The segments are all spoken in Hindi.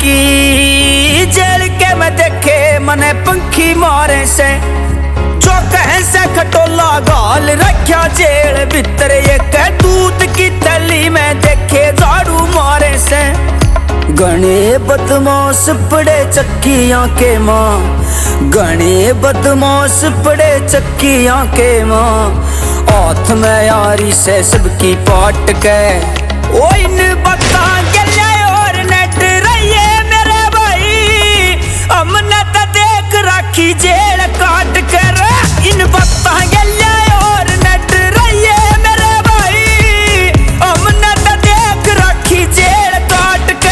की जेल के में देखे मने पंखी मारे से जो कह से खटोला गाल रखा जेल भीतर एक दूध की थैली में देखे झाड़ू मारे से गणे बदमाश पड़े चक्कियां के माँ गणे बदमाश पड़े चक्कियां के माँ हाथ में यारी से सबकी पाट के ओ इन बता गले और नट रहिए मेरे भाई हमने तो देख रखी जेल काट कर इन बता गले और नट रहिए मेरे भाई हमने तो देख रखी जेल काट के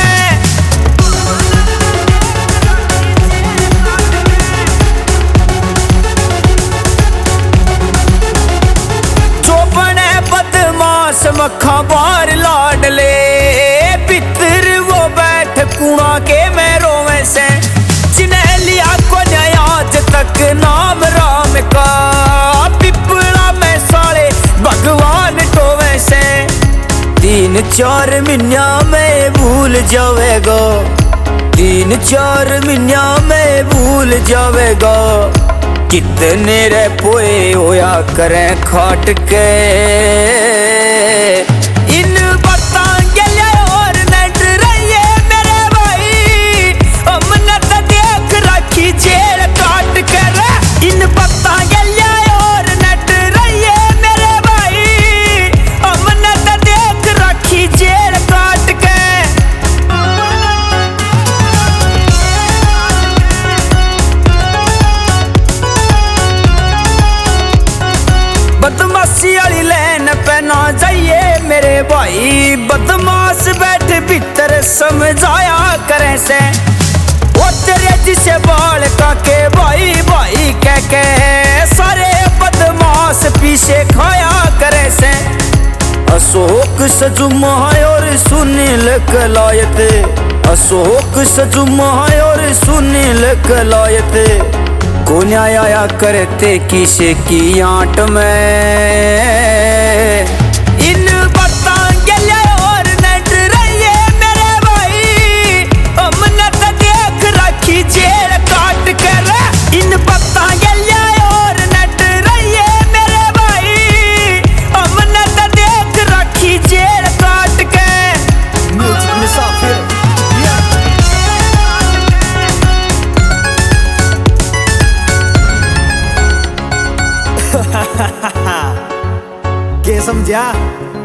मखा बार लाड ले पितर वो बैठ कुआ के मैं रोवे से जिन्हें लिया को आज तक नाम राम का पिपला में साले भगवान टोवे से 3-4 महीना में भूल जावेगा 3-4 महीना में भूल जावेगा कितने रे पोए होया करें खाट के इन बता गले और नट रहिए मेरे भाई हमने तो देख रखी जेल काट कर इन बता गले और नट रहिए मेरे भाई हमने तो देख रखी जेल काट के बदमाशी वाली लैन पे ना जाइए मेरे भाई बदमाश बैठ भीतर समझाया करे से वो तेरे जिसे बाल काके भाई भाई कह के सारे बदमाश पीछे खाया करे से अशोक सजुमा और सुनील कलायत अशोक सजुमा और सुनील कलायत कौन आया करते किसे की आंट में इन बता गले और नट रहिए मेरे भाई हमने तो देख रखी जेल काट कर इन बता गले और नट रहिए मेरे भाई हमने तो देख रखी जेल काट के म्यूजिक मुसाफिर के समझा।